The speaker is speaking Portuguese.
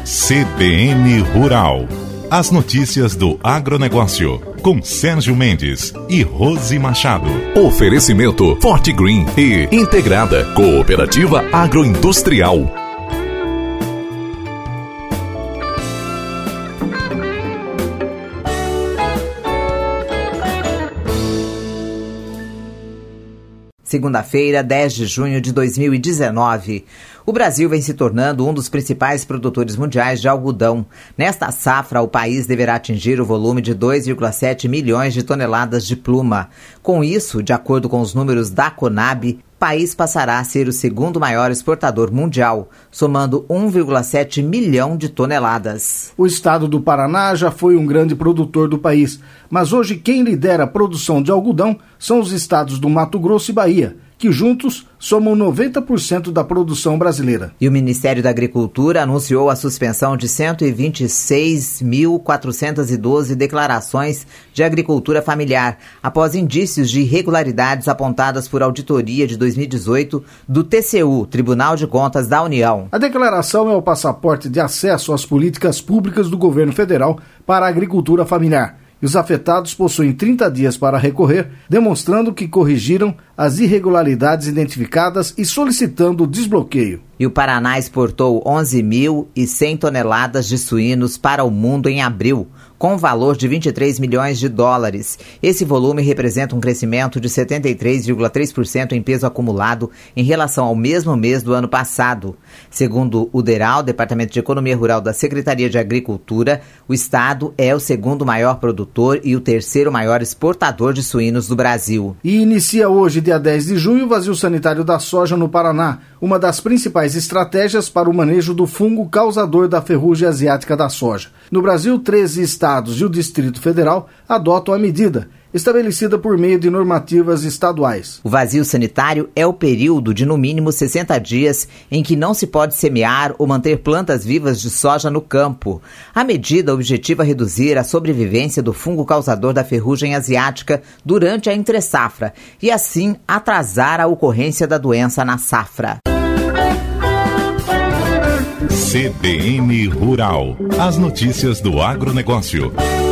CBN Rural. As notícias do agronegócio, com Sérgio Mendes e Rose Machado. Oferecimento Forte Green e Integrada Cooperativa Agroindustrial. Segunda-feira, 10 de junho de 2019. O Brasil vem se tornando um dos principais produtores mundiais de algodão. Nesta safra, o país deverá atingir o volume de 2,7 milhões de toneladas de pluma. Com isso, de acordo com os números da Conab, o país passará a ser o segundo maior exportador mundial, somando 1,7 milhão de toneladas. O estado do Paraná já foi um grande produtor do país, mas hoje quem lidera a produção de algodão são os estados do Mato Grosso e Bahia, que juntos somam 90% da produção brasileira. E o Ministério da Agricultura anunciou a suspensão de 126.412 declarações de agricultura familiar, após indícios de irregularidades apontadas por auditoria de 2018 do TCU, Tribunal de Contas da União. A declaração é o passaporte de acesso às políticas públicas do governo federal para a agricultura familiar. E os afetados possuem 30 dias para recorrer, demonstrando que corrigiram as irregularidades identificadas e solicitando o desbloqueio. E o Paraná exportou 11.100 toneladas de suínos para o mundo em abril, com valor de 23 milhões de dólares. Esse volume representa um crescimento de 73,3% em peso acumulado em relação ao mesmo mês do ano passado. Segundo o DERAL, Departamento de Economia Rural da Secretaria de Agricultura, o estado é o segundo maior produtor e o terceiro maior exportador de suínos do Brasil. E inicia hoje, dia 10 de junho, o vazio sanitário da soja no Paraná, uma das principais estratégias para o manejo do fungo causador da ferrugem asiática da soja. No Brasil, 13 estados e o Distrito Federal adotam a medida, estabelecida por meio de normativas estaduais. O vazio sanitário é o período de no mínimo 60 dias em que não se pode semear ou manter plantas vivas de soja no campo. A medida objetiva reduzir a sobrevivência do fungo causador da ferrugem asiática durante a entre-safra e assim atrasar a ocorrência da doença na safra. CBN Rural. As notícias do agronegócio.